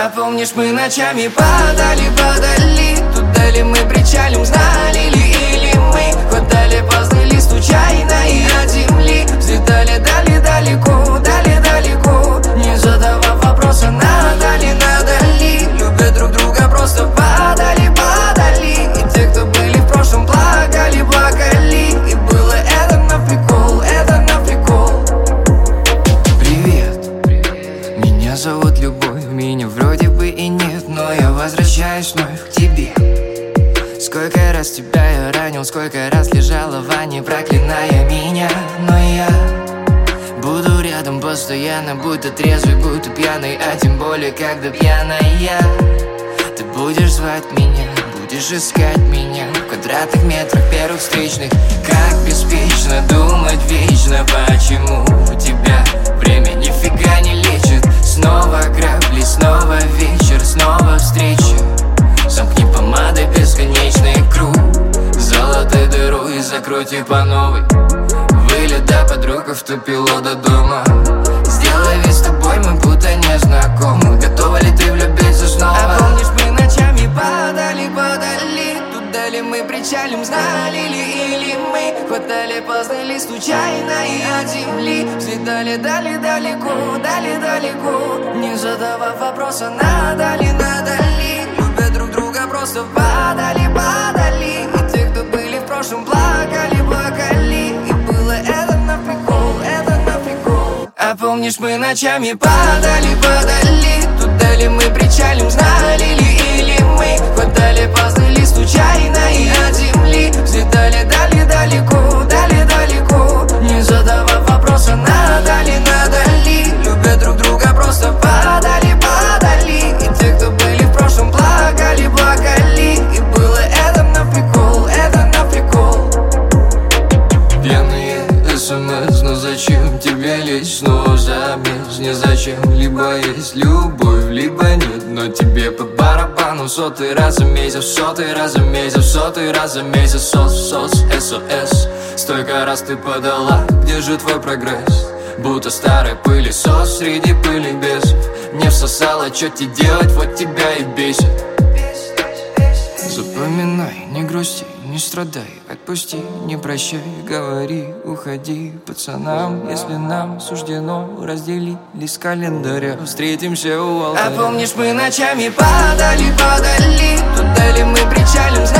А помнишь, мы ночами падали, падали. Туда ли мы причалим, знали ли или мы хватали поздний лист случайно и от земли взлетали дали далеко, дали далеко, не задавав вопроса, надо ли, любя друг друга, просто падали, падали. И те, кто были в прошлом, плакали, плакали. И было это на прикол, это на прикол. Привет, меня зовут Любовь, меня вроде бы и нет, но я возвращаюсь вновь к тебе. Сколько раз тебя я ранил, сколько раз лежала в ванне, проклиная меня. Но я буду рядом постоянно, будто трезвый, будто пьяный, а тем более, когда пьяная. Ты будешь звать меня, будешь искать меня в квадратных метрах первых встречных. Как беспечно думать вечно, почему у тебя время нифига не лечит. Снова грабли, снова вечер, снова встреча. Замкни помадой бесконечный круг, золотой дыру и закройте по новой. Вылет до подруг, автопилот до дома. Сделай вид, с тобой мы будто не знакомы. Готова ли ты влюбиться снова? А помнишь, мы ночами падали, падали. Туда ли мы причалим, знали ли или мы хватали поздний лист случайно и от земли взлетали дали далеко, дали далеко, не задавав вопроса, надо ли, любя друг друга, просто падали, падали. И те, кто были в прошлом, плакали, плакали. И было это на прикол, это на прикол. А помнишь, мы ночами падали, падали. Туда ли мы причалим, знали ли или мы хватали поздний лист случайно и от земли взлетали дали далеко, дали далеко, не задавав вопроса, надо ли, любя друг друга, просто падали, падали. И те, кто были в прошлом, плакали, плакали. И было это на прикол, это на прикол. Пьяные СМС, но зачем тебе лезть снова замес? Не зачем, либо есть любовь, либо нет, но тебе по барабану. Сотый раз за месяц, сотый раз за месяц, сотый раз за месяц. СОС. Столько раз ты подала, где же твой прогресс? Будто старый пылесос среди пыли без. Не всосала, что тебе делать, вот тебя и бесит. Запоминай, не грусти, не страдай, отпусти, не прощай, говори, уходи пацанам. Если нам суждено разделились с календаря, встретимся у алтаря. А помнишь, мы ночами падали, падали. Туда ли мы причалим,